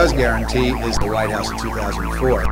does guarantee is the White House in 2004.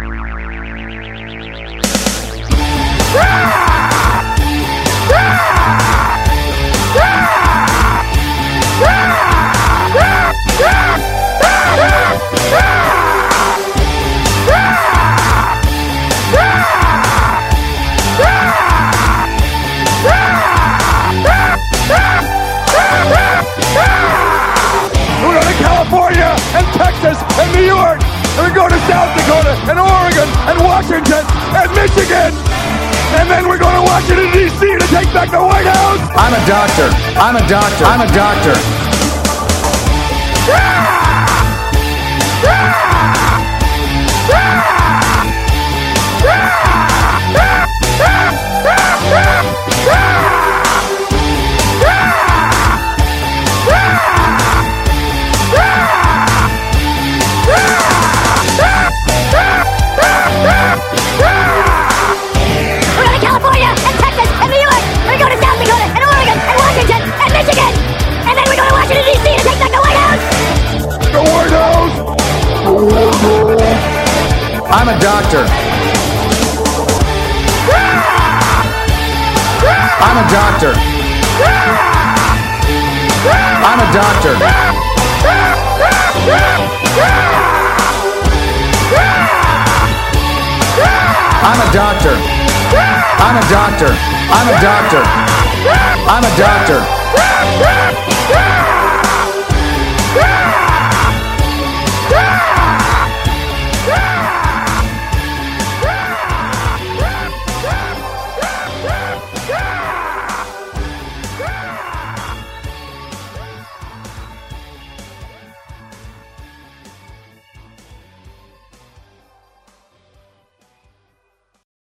We're going to California and Texas and New York, and we're going to South Dakota and Oregon and Washington and Michigan, and then we're going to Washington, D.C. to take back the White House. I'm a doctor. I'm a doctor. I'm a doctor. I'm a doctor. I'm a doctor. I'm a doctor. I'm a doctor. I'm a doctor. I'm a doctor. I'm a doctor.